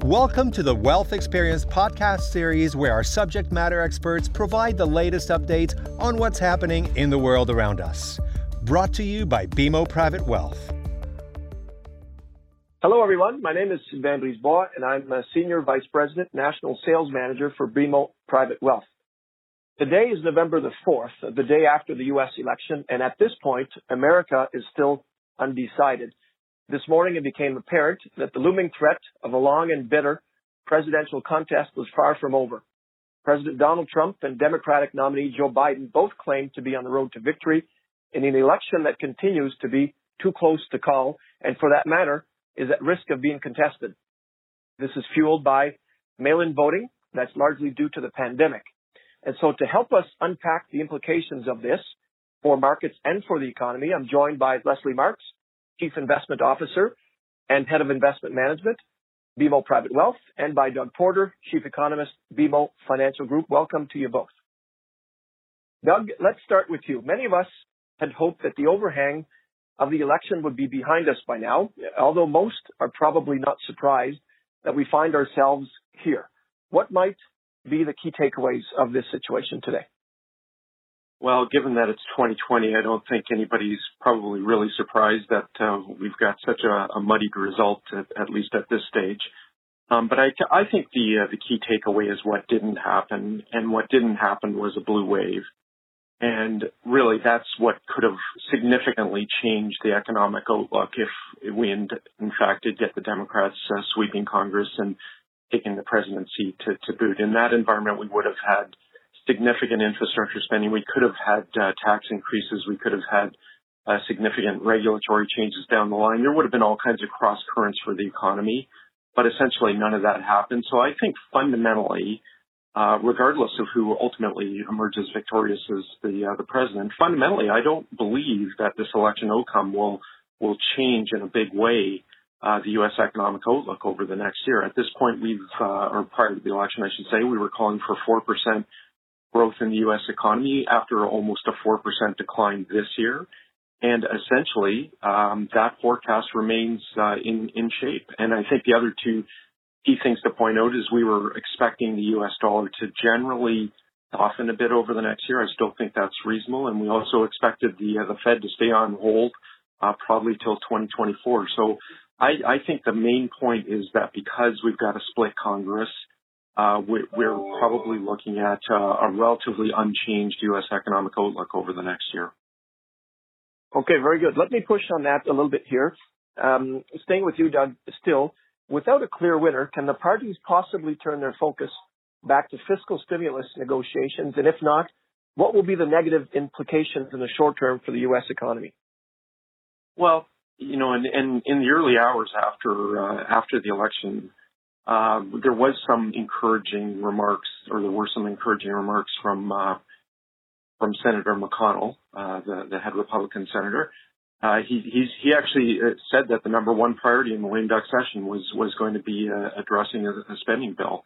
Welcome to the Wealth Experience podcast series, where our subject matter experts provide the latest updates on what's happening in the world around us. Brought to you by BMO Private Wealth. Hello, everyone. My name is Sylvain Brisebois, and I'm a Senior Vice President, National Sales Manager for BMO Private Wealth. Today is November the 4th, the day after the U.S. election, and at this point, America is still undecided. This morning, it became apparent that the looming threat of a long and bitter presidential contest was far from over. President Donald Trump and Democratic nominee Joe Biden both claim to be on the road to victory in an election that continues to be too close to call, and for that matter, is at risk of being contested. This is fueled by mail-in voting that's largely due to the pandemic. And so to help us unpack the implications of this for markets and for the economy, I'm joined by Leslie Marks, Chief Investment Officer and Head of Investment Management, BMO Private Wealth, and by Doug Porter, Chief Economist, BMO Financial Group. Welcome to you both. Doug, let's start with you. Many of us had hoped that the overhang of the election would be behind us by now, although most are probably not surprised that we find ourselves here. What might be the key takeaways of this situation today? Well, given that it's 2020, I don't think anybody's probably really surprised that we've got such a muddied result, at least at this stage. But I think the key takeaway is what didn't happen, and what didn't happen was a blue wave. And really, that's what could have significantly changed the economic outlook if we, in fact, did get the Democrats sweeping Congress and taking the presidency to boot. In that environment, we would have had significant infrastructure spending. We could have had tax increases. We could have had significant regulatory changes down the line. There would have been all kinds of cross currents for the economy, but essentially none of that happened. So I think fundamentally, regardless of who ultimately emerges victorious as the president, fundamentally, I don't believe that this election outcome will change in a big way the U.S. economic outlook over the next year. At this point, or prior to the election, I should say, we were calling for 4% growth in the U.S. economy after almost a 4% decline this year. And essentially, that forecast remains in shape. And I think the other two key things to point out is we were expecting the U.S. dollar to generally soften a bit over the next year. I still think that's reasonable. And we also expected the Fed to stay on hold probably till 2024. So I think the main point is that because we've got a split Congress, we're probably looking at a relatively unchanged U.S. economic outlook over the next year. Okay, very good. Let me push on that a little bit here. Staying with you, Doug, still, without a clear winner, can the parties possibly turn their focus back to fiscal stimulus negotiations? And if not, what will be the negative implications in the short term for the U.S. economy? Well, you know, in the early hours after the election, there was some encouraging remarks, or there were some encouraging remarks from Senator McConnell, the head Republican senator. He actually said that the number one priority in the lame duck session was going to be addressing a spending bill,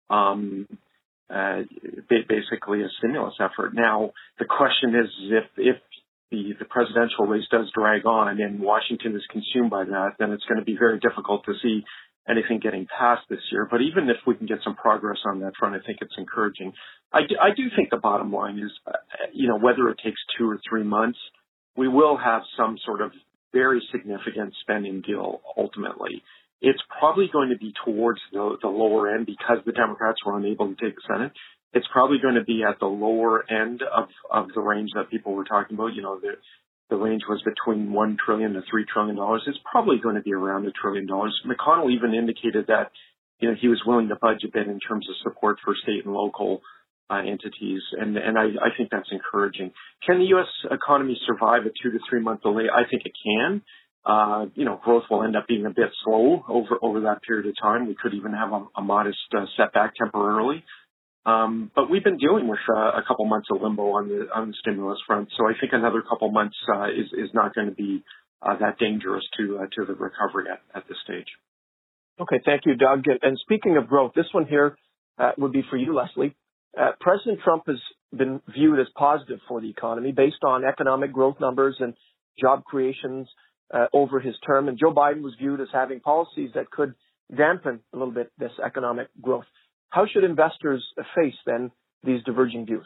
basically a stimulus effort. Now, the question is if the presidential race does drag on and Washington is consumed by that, then it's going to be very difficult to see anything getting passed this year. But even if we can get some progress on that front, I think it's encouraging. I do think the bottom line is, whether it takes 2 or 3 months, we will have some sort of very significant spending deal ultimately. It's probably going to be towards the lower end because the Democrats were unable to take the Senate. It's probably going to be at the lower end of the range that people were talking about. The range was between $1 trillion to $3 trillion. It's probably going to be around $1 trillion. McConnell even indicated that, he was willing to budge a bit in terms of support for state and local entities. And I think that's encouraging. Can the U.S. economy survive a 2 to 3 month delay? I think it can. Growth will end up being a bit slow over that period of time. We could even have a modest setback temporarily. But we've been dealing with a couple months of limbo on the stimulus front, so I think another couple months is not going to be that dangerous to the recovery at this stage. Okay, thank you, Doug. And speaking of growth, this one here would be for you, Leslie. President Trump has been viewed as positive for the economy based on economic growth numbers and job creations over his term, and Joe Biden was viewed as having policies that could dampen a little bit this economic growth. How should investors face then these diverging views?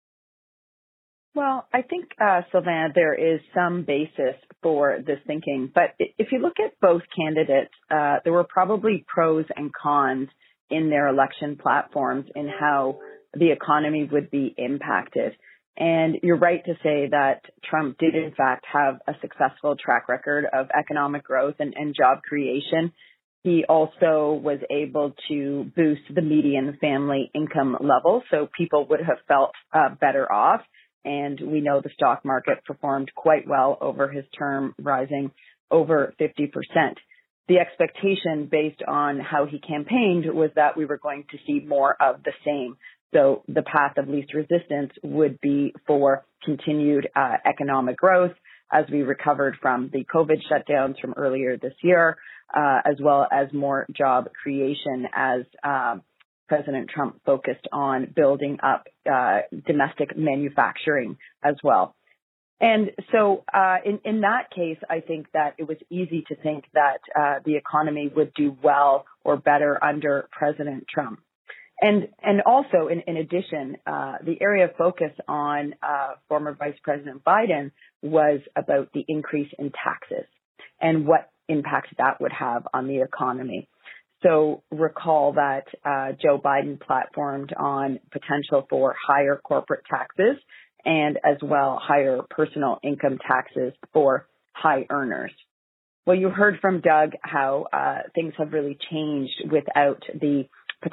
Well, I think, Sylvain, there is some basis for this thinking. But if you look at both candidates, there were probably pros and cons in their election platforms in how the economy would be impacted. And you're right to say that Trump did, in fact, have a successful track record of economic growth and job creation. He also was able to boost the median family income level, so people would have felt better off. And we know the stock market performed quite well over his term, rising over 50%. The expectation based on how he campaigned was that we were going to see more of the same. So the path of least resistance would be for continued economic growth as we recovered from the COVID shutdowns from earlier this year, as well as more job creation as President Trump focused on building up domestic manufacturing as well. And so in that case, I think that it was easy to think that the economy would do well or better under President Trump. And also, in addition, the area of focus on former Vice President Biden was about the increase in taxes and what impact that would have on the economy. So recall that Joe Biden platformed on potential for higher corporate taxes and as well higher personal income taxes for high earners. Well, you heard from Doug how things have really changed without the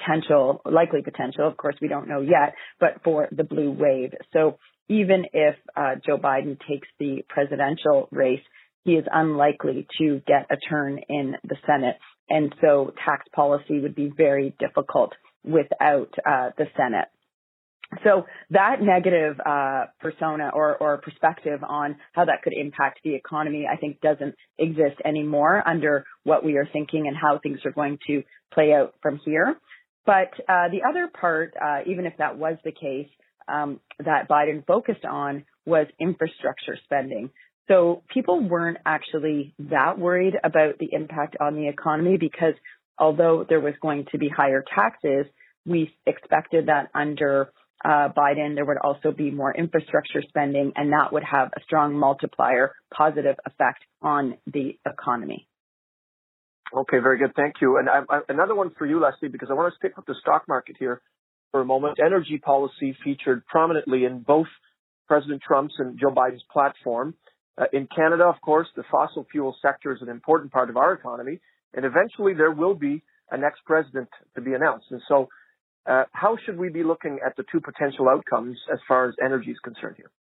likely potential, of course we don't know yet, but for the blue wave. So even if Joe Biden takes the presidential race, he is unlikely to get a turn in the Senate. And so tax policy would be very difficult without the Senate. So that negative persona or perspective on how that could impact the economy, I think doesn't exist anymore under what we are thinking and how things are going to play out from here. But the other part, even if that was the case, that Biden focused on was infrastructure spending. So people weren't actually that worried about the impact on the economy because although there was going to be higher taxes, we expected that under Biden, there would also be more infrastructure spending, and that would have a strong multiplier positive effect on the economy. Okay, very good. Thank you. And another one for you, Leslie, because I want to stick with the stock market here for a moment. Energy policy featured prominently in both President Trump's and Joe Biden's platform. In Canada, of course, the fossil fuel sector is an important part of our economy, and eventually there will be a next president to be announced. And so how should we be looking at the two potential outcomes as far as energy is concerned here?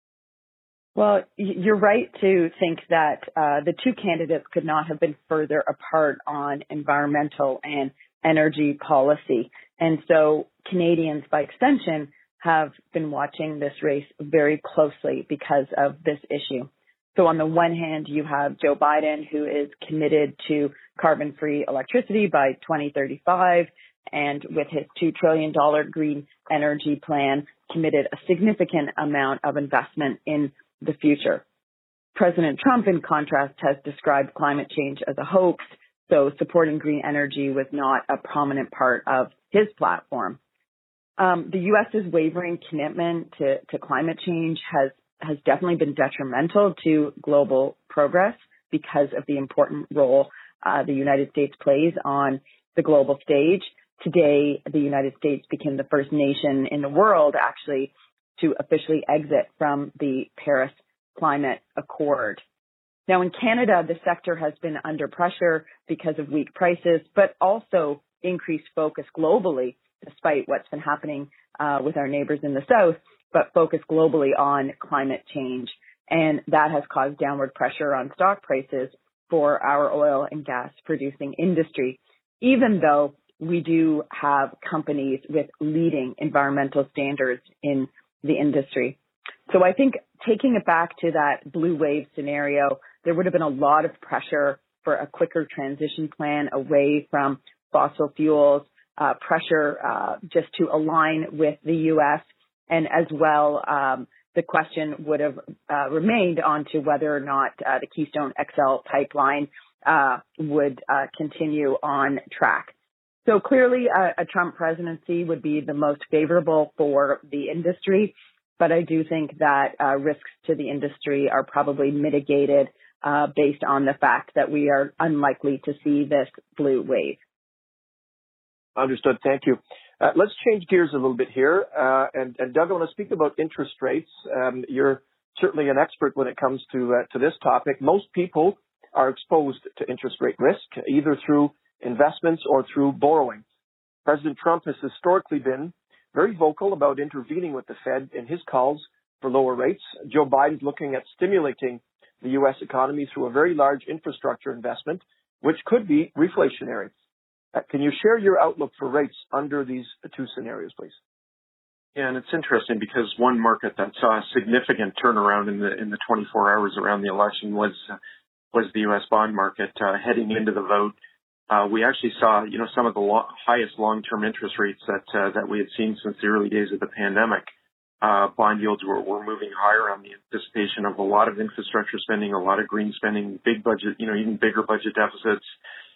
Well, you're right to think that the two candidates could not have been further apart on environmental and energy policy. And so Canadians, by extension, have been watching this race very closely because of this issue. So on the one hand, you have Joe Biden, who is committed to carbon-free electricity by 2035, and with his $2 trillion green energy plan, committed a significant amount of investment in the future. President Trump, in contrast, has described climate change as a hoax, so supporting green energy was not a prominent part of his platform. The U.S.'s wavering commitment to climate change has definitely been detrimental to global progress because of the important role the United States plays on the global stage. Today, the United States became the first nation in the world, actually, to officially exit from the Paris Climate Accord. Now, in Canada, the sector has been under pressure because of weak prices, but also increased focus globally, despite what's been happening with our neighbors in the south, but focus globally on climate change. And that has caused downward pressure on stock prices for our oil and gas producing industry, even though we do have companies with leading environmental standards in the industry. So I think taking it back to that blue wave scenario, there would have been a lot of pressure for a quicker transition plan away from fossil fuels, pressure just to align with the U.S. And as well, the question would have remained on to whether or not the Keystone XL pipeline would continue on track. So clearly, a Trump presidency would be the most favorable for the industry, but I do think that risks to the industry are probably mitigated based on the fact that we are unlikely to see this blue wave. Understood. Thank you. Let's change gears a little bit here. And Doug, I want to speak about interest rates. You're certainly an expert when it comes to this topic. Most people are exposed to interest rate risk, either through investments or through borrowing. President Trump has historically been very vocal about intervening with the Fed in his calls for lower rates. Joe Biden's looking at stimulating the U.S. economy through a very large infrastructure investment, which could be reflationary. Can you share your outlook for rates under these two scenarios, please? Yeah, and it's interesting because one market that saw a significant turnaround in the 24 hours around the election was the U.S. bond market. Heading into the vote, we actually saw, some of the highest long-term interest rates that we had seen since the early days of the pandemic. Bond yields were moving higher on the anticipation of a lot of infrastructure spending, a lot of green spending, big budget, even bigger budget deficits.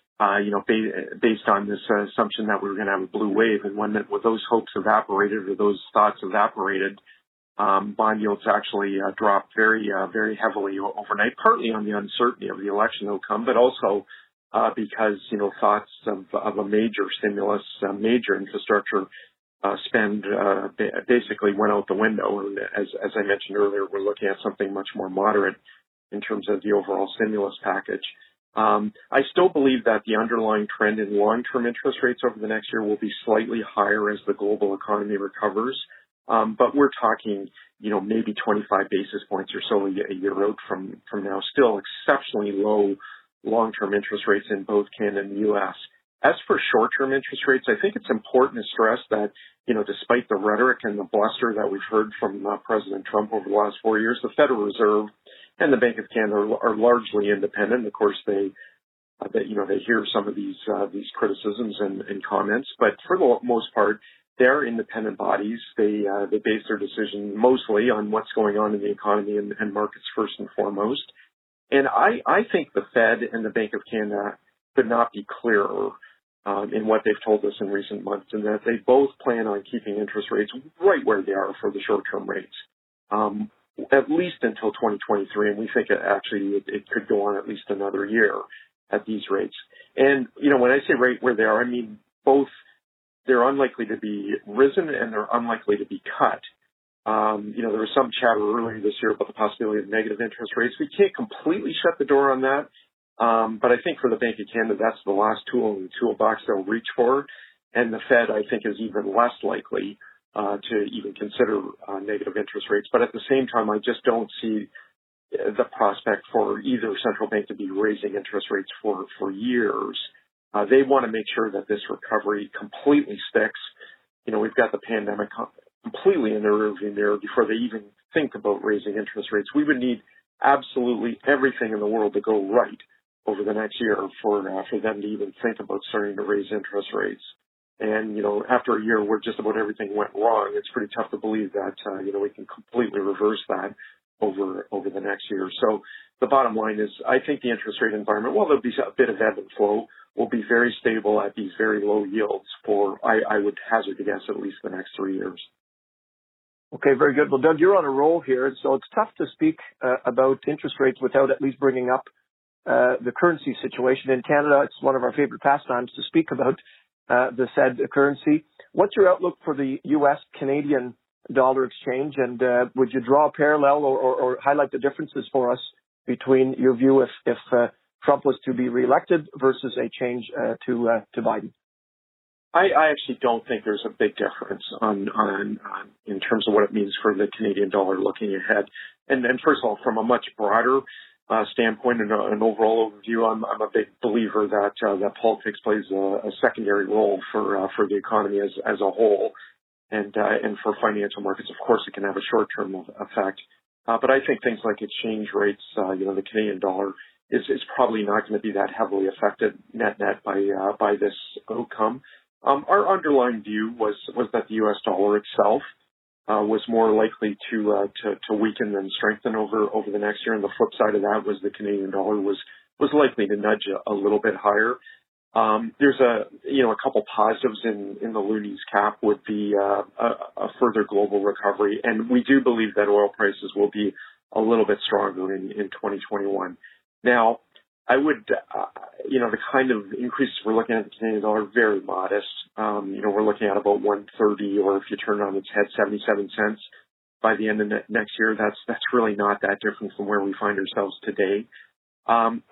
Based on this assumption that we were going to have a blue wave. And when those hopes evaporated or those thoughts evaporated, bond yields actually dropped very heavily overnight, partly on the uncertainty of the election outcome, but also because, thoughts of a major stimulus, major infrastructure spend basically went out the window. And as I mentioned earlier, we're looking at something much more moderate in terms of the overall stimulus package. I still believe that the underlying trend in long-term interest rates over the next year will be slightly higher as the global economy recovers. But we're talking, maybe 25 basis points or so a year out from now. Still exceptionally low long-term interest rates in both Canada and the U.S. As for short-term interest rates, I think it's important to stress that, despite the rhetoric and the bluster that we've heard from President Trump over the last 4 years, the Federal Reserve and the Bank of Canada are largely independent. Of course, they hear some of these criticisms and comments, but for the most part, they're independent bodies. They base their decision mostly on what's going on in the economy and markets first and foremost. And I think the Fed and the Bank of Canada could not be clearer in what they've told us in recent months, and that they both plan on keeping interest rates right where they are for the short-term rates. At least until 2023, and we think it could go on at least another year at these rates. And, when I say right where they are, I mean both they're unlikely to be risen and they're unlikely to be cut. There was some chatter earlier this year about the possibility of negative interest rates. We can't completely shut the door on that, but I think for the Bank of Canada, that's the last tool in the toolbox they'll reach for. And the Fed, I think, is even less likely to even consider negative interest rates. But at the same time, I just don't see the prospect for either central bank to be raising interest rates for years. They want to make sure that this recovery completely sticks. We've got the pandemic completely in their rearview mirror before they even think about raising interest rates. We would need absolutely everything in the world to go right over the next year for them to even think about starting to raise interest rates. And, after a year where just about everything went wrong, it's pretty tough to believe that, we can completely reverse that over the next year. So the bottom line is, I think the interest rate environment, while there'll be a bit of ebb and flow, will be very stable at these very low yields for, I would hazard to guess, at least the next 3 years. Okay, very good. Well, Doug, you're on a roll here, so it's tough to speak about interest rates without at least bringing up the currency situation. In Canada, it's one of our favorite pastimes to speak about the said currency. What's your outlook for the U.S.-Canadian dollar exchange, and would you draw a parallel or highlight the differences for us between your view if Trump was to be reelected versus a change to Biden? I actually don't think there's a big difference in terms of what it means for the Canadian dollar looking ahead. And first of all, from a much broader standpoint and an overall overview, I'm a big believer that politics plays a secondary role for the economy as a whole, and for financial markets. Of course, it can have a short-term effect, but I think things like exchange rates, the Canadian dollar is probably not going to be that heavily affected net by this outcome. Our underlying view was that the U.S. dollar itself was more likely to weaken than strengthen over the next year, and the flip side of that was the Canadian dollar was was likely to nudge a little bit higher. There's a couple positives in the loonies cap would be a further global recovery, and we do believe that oil prices will be a little bit stronger in 2021. Now, I would, the kind of increases we're looking at in the Canadian dollar are very modest. We're looking at about 130, or if you turn it on its head, 77 cents by the end of next year. That's really not that different from where we find ourselves today. In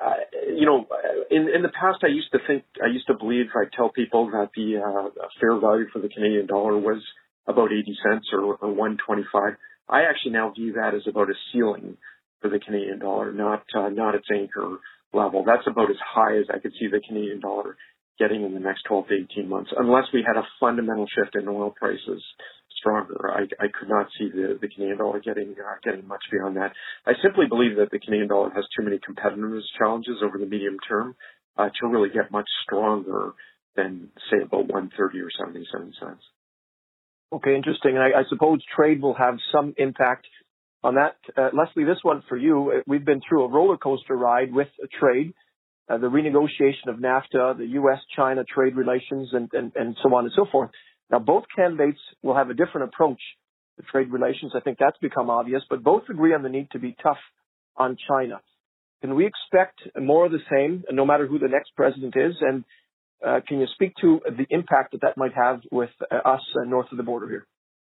the past, I used to believe, I tell people that the fair value for the Canadian dollar was about 80 cents or 125. I actually now view that as about a ceiling for the Canadian dollar, not its anchor level. That's about as high as I could see the Canadian dollar getting in the next 12 to 18 months, unless we had a fundamental shift in oil prices stronger. I could not see the Canadian dollar getting much beyond that. I simply believe that the Canadian dollar has too many competitiveness challenges over the medium term to really get much stronger than, say, about 130 or 77 cents. Okay, interesting. And I suppose trade will have some impact on that. Leslie, this one for you. We've been through a roller coaster ride with trade, the renegotiation of NAFTA, the U.S.-China trade relations, and so on and so forth. Now, both candidates will have a different approach to trade relations. I think that's become obvious, but both agree on the need to be tough on China. Can we expect more of the same, no matter who the next president is? And can you speak to the impact that might have with us north of the border here?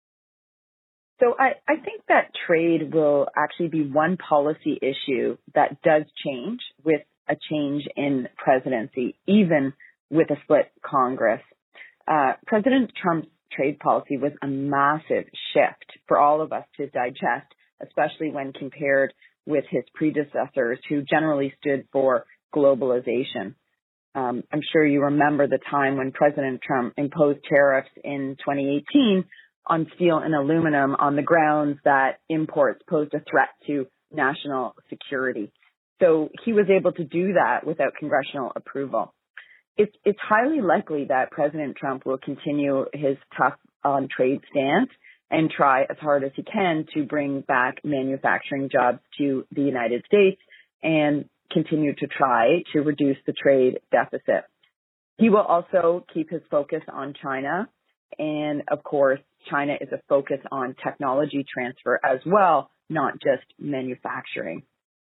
So I think that trade will actually be one policy issue that does change with a change in presidency, even with a split Congress. President Trump's trade policy was a massive shift for all of us to digest, especially when compared with his predecessors who generally stood for globalization. I'm sure you remember the time when President Trump imposed tariffs in 2018 on steel and aluminum on the grounds that imports posed a threat to national security. So he was able to do that without congressional approval. It's highly likely that President Trump will continue his tough on trade stance and try as hard as he can to bring back manufacturing jobs to the United States and continue to try to reduce the trade deficit. He will also keep his focus on China. And of course, China is a focus on technology transfer as well, not just manufacturing.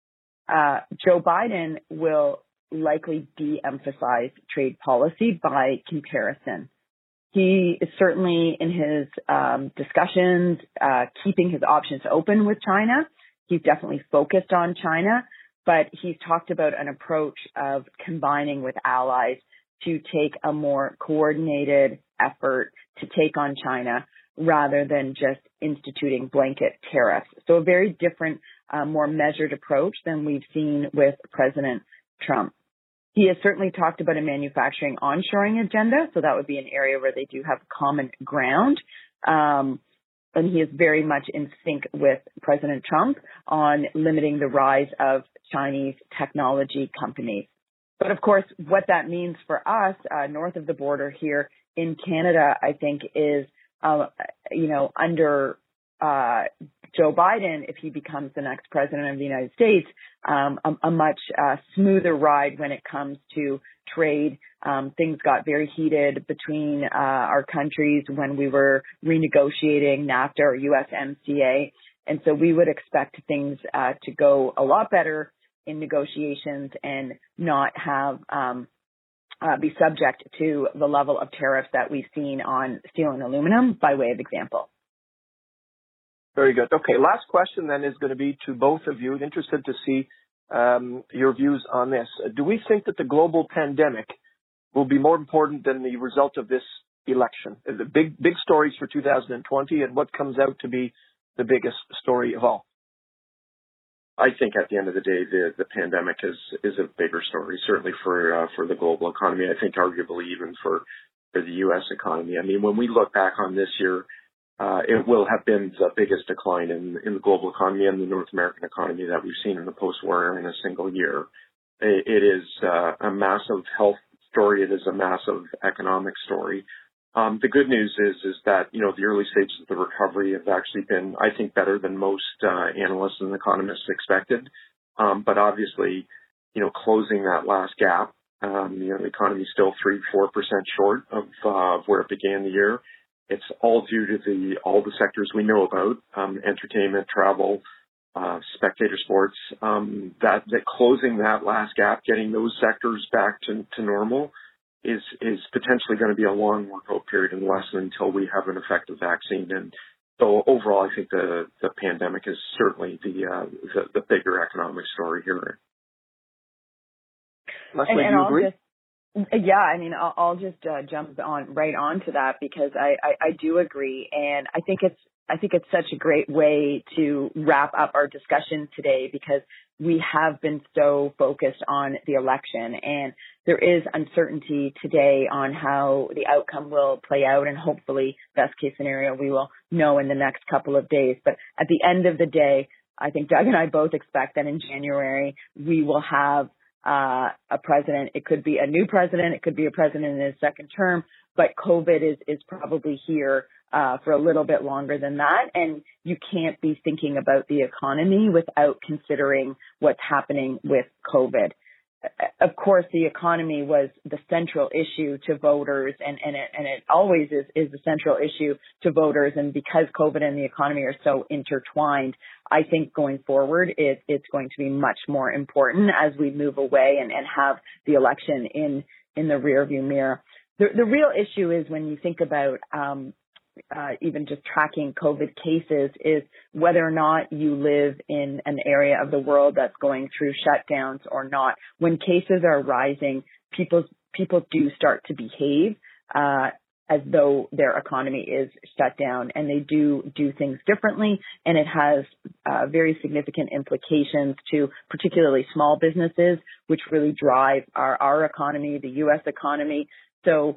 Joe Biden will likely de-emphasize trade policy by comparison. He is certainly in his discussions keeping his options open with China. He's definitely focused on China, but he's talked about an approach of combining with allies to take a more coordinated effort to take on China rather than just instituting blanket tariffs. So a very different, more measured approach than we've seen with President Trump. He has certainly talked about a manufacturing onshoring agenda, so that would be an area where they do have common ground. And he is very much in sync with President Trump on limiting the rise of Chinese technology companies. But of course, what that means for us north of the border here in Canada, I think is, under Joe Biden, if he becomes the next president of the United States, a much smoother ride when it comes to trade. Things got very heated between our countries when we were renegotiating NAFTA or USMCA. And so we would expect things to go a lot better in negotiations and not have be subject to the level of tariffs that we've seen on steel and aluminum, by way of example. Very good. Okay, last question then is going to be to both of you. Interested to see your views on this. Do we think that the global pandemic will be more important than the result of this election? The big stories for 2020 and what comes out to be the biggest story of all? I think at the end of the day, the pandemic is a bigger story, certainly for the global economy. I think arguably even for the U.S. economy. I mean, when we look back on this year, it will have been the biggest decline in the global economy and the North American economy that we've seen in the post-war era in a single year. It is a massive health story. It is a massive economic story. The good news is that, the early stages of the recovery have actually been, I think, better than most analysts and economists expected. But obviously, closing that last gap. The economy is still 3-4% short of where it began the year. It's all due to all the sectors we know about, entertainment, travel, spectator sports. That closing that last gap, getting those sectors back to normal, is potentially going to be a long workout period until we have an effective vaccine. And so overall, I think the pandemic is certainly the bigger economic story here. Leslie, do you agree? I'll just jump right onto that, because I do agree, and I think it's such a great way to wrap up our discussion today, because we have been so focused on the election, and there is uncertainty today on how the outcome will play out, and hopefully, best case scenario, we will know in the next couple of days. But at the end of the day, I think Doug and I both expect that in January we will have a president. It could be a new president. It could be a president in his second term, but COVID is probably here for a little bit longer than that. And you can't be thinking about the economy without considering what's happening with COVID. Of course, the economy was the central issue to voters, and it always is the central issue to voters. And because COVID and the economy are so intertwined, I think going forward, it's going to be much more important as we move away and have the election in the rearview mirror. The real issue is, when you think about even just tracking COVID cases, is whether or not you live in an area of the world that's going through shutdowns or not. When cases are rising, people do start to behave as though their economy is shut down, and they do things differently, and it has very significant implications to particularly small businesses, which really drive our economy, the U.S. economy. So,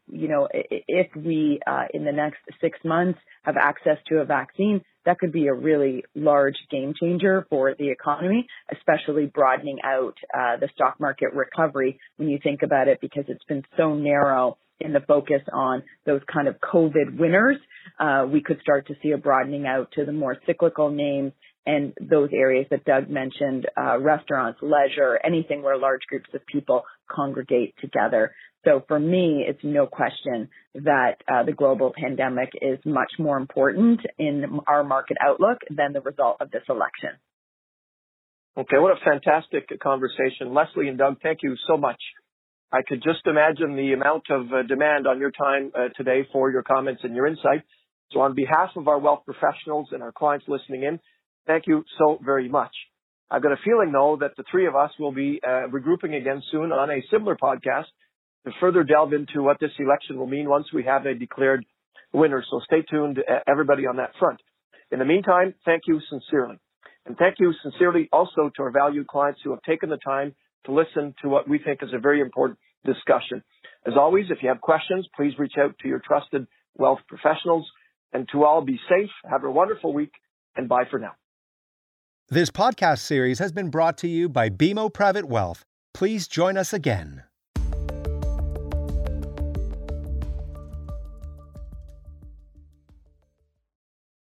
if we, in the next 6 months, have access to a vaccine, that could be a really large game changer for the economy, especially broadening out the stock market recovery when you think about it, because it's been so narrow in the focus on those kind of COVID winners. We could start to see a broadening out to the more cyclical names and those areas that Doug mentioned, restaurants, leisure, anything where large groups of people congregate together. So for me, it's no question that the global pandemic is much more important in our market outlook than the result of this election. Okay, what a fantastic conversation. Leslie and Doug, thank you so much. I could just imagine the amount of demand on your time today for your comments and your insight. So on behalf of our wealth professionals and our clients listening in, thank you so very much. I've got a feeling, though, that the three of us will be regrouping again soon on a similar podcast to further delve into what this election will mean once we have a declared winner. So stay tuned, everybody, on that front. In the meantime, thank you sincerely. And thank you sincerely also to our valued clients who have taken the time to listen to what we think is a very important discussion. As always, if you have questions, please reach out to your trusted wealth professionals. And to all, be safe, have a wonderful week, and bye for now. This podcast series has been brought to you by BMO Private Wealth. Please join us again.